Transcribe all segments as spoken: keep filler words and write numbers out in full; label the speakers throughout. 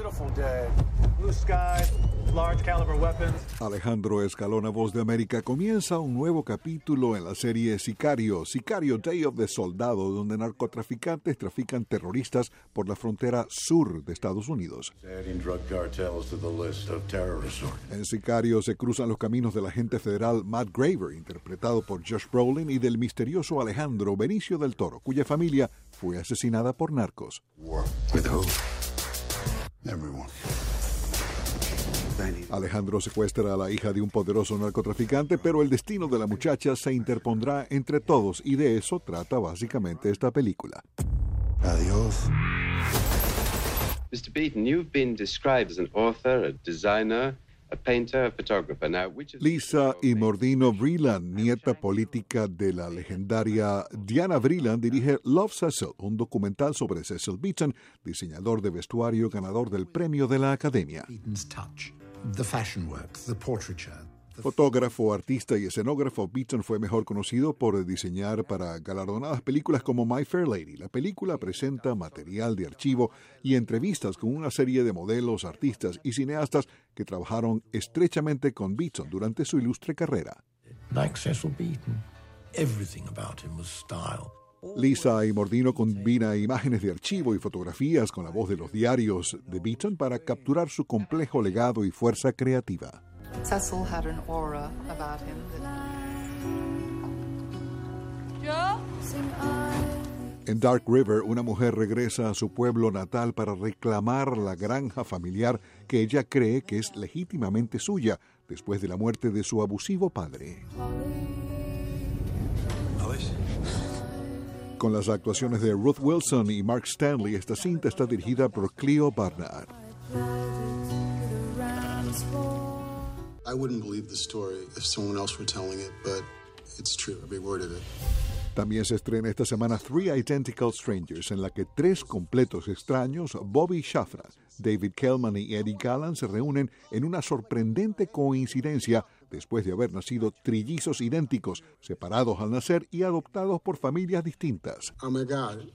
Speaker 1: beautiful day. Blue sky, large caliber weapons.
Speaker 2: Alejandro Escalona, Voz de América, comienza un nuevo capítulo en la serie Sicario, Sicario Day of the Soldado, donde narcotraficantes trafican terroristas por la frontera sur de Estados Unidos. En Sicario se cruzan los caminos del agente federal Matt Graver, interpretado por Josh Brolin, y del misterioso Alejandro Benicio del Toro, cuya familia fue asesinada por narcos. Alejandro secuestra a la hija de un poderoso narcotraficante, pero el destino de la muchacha se interpondrá entre todos, y de eso trata básicamente esta película.
Speaker 3: Adiós.
Speaker 4: mister Beaton, you've been described as an author, a designer, a painter, a photographer. Now, which is...
Speaker 2: Lisa Imordino Vreeland, nieta política de la legendaria Diana Vreeland, dirige Love Cecil, un documental sobre Cecil Beaton, diseñador de vestuario ganador del premio de la Academia.
Speaker 3: Beaton's touch, the fashion work, the portraiture.
Speaker 2: Fotógrafo, artista y escenógrafo, Beaton fue mejor conocido por diseñar para galardonadas películas como My Fair Lady. La película presenta material de archivo y entrevistas con una serie de modelos, artistas y cineastas que trabajaron estrechamente con Beaton durante su ilustre carrera.
Speaker 3: Like Cecil Beaton, everything about him was style.
Speaker 2: Lisa Imordino combina imágenes de archivo y fotografías con la voz de los diarios de Beaton para capturar su complejo legado y fuerza creativa.
Speaker 5: Cecil had an aura about him that...
Speaker 2: En Dark River, una mujer regresa a su pueblo natal para reclamar la granja familiar que ella cree que es legítimamente suya después de la muerte de su abusivo padre. Con las actuaciones de Ruth Wilson y Mark Stanley, esta cinta está dirigida por Cleo Barnard.
Speaker 6: I wouldn't believe the story if someone else were telling it, but it's true, every word of it.
Speaker 2: También se estrena esta semana Three Identical Strangers, en la que tres completos extraños, Bobby Shafran, David Kellman y Eddie Gallan, se reúnen en una sorprendente coincidencia después de haber nacido trillizos idénticos, separados al nacer y adoptados por familias distintas.
Speaker 6: Oh my God.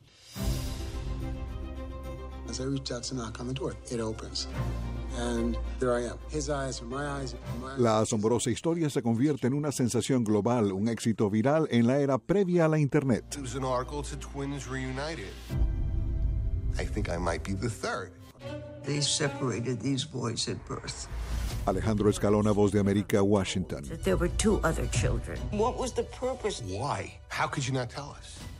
Speaker 6: As I reach out to knock on the door, it opens. And there I am. His eyes are my eyes. My...
Speaker 2: La asombrosa historia se convierte en una sensación global, un éxito viral en la era previa a la Internet.
Speaker 7: It was an article to twins reunited. I think I might be the third.
Speaker 8: They separated these boys at birth.
Speaker 2: Alejandro Escalona, Voz de América, Washington.
Speaker 8: There were two other children.
Speaker 9: What was the purpose?
Speaker 7: Why? How could you not tell us?